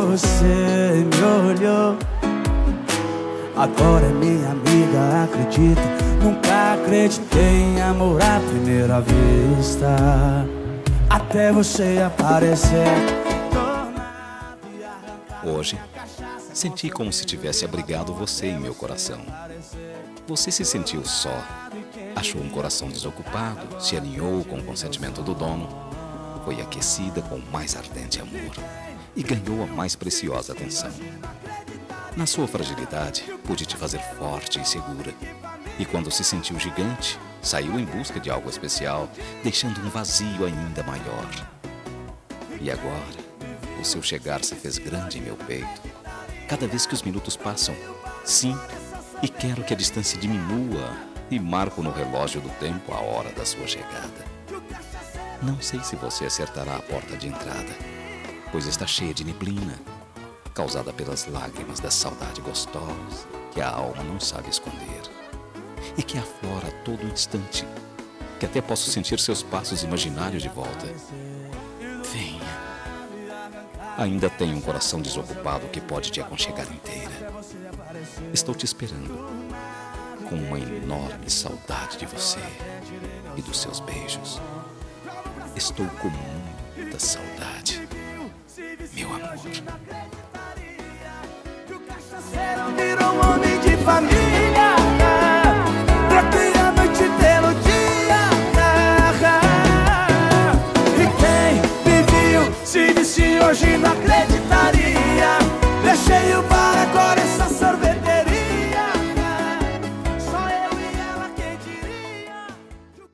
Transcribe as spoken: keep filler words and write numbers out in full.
você me olhou. Agora é minha amiga, acredita. Nunca acreditei em amor à primeira vista, até você aparecer. Hoje, senti como se tivesse abrigado você em meu coração. Você se sentiu só, achou um coração desocupado, se alinhou com o consentimento do dono, foi aquecida com o mais ardente amor e ganhou a mais preciosa atenção. Na sua fragilidade, pude te fazer forte e segura. E quando se sentiu gigante, saiu em busca de algo especial, deixando um vazio ainda maior. E agora, o seu chegar se fez grande em meu peito. Cada vez que os minutos passam, sim, e quero que a distância diminua e marco no relógio do tempo a hora da sua chegada. Não sei se você acertará a porta de entrada, pois está cheia de neblina, causada pelas lágrimas da saudade gostosa que a alma não sabe esconder e que aflora a todo instante, que até posso sentir seus passos imaginários de volta. Venha. Ainda tenho um coração desocupado que pode te aconchegar inteira. Estou te esperando, com uma enorme saudade de você e dos seus beijos. Estou com muita saudade, meu amor. Virou um homem de família.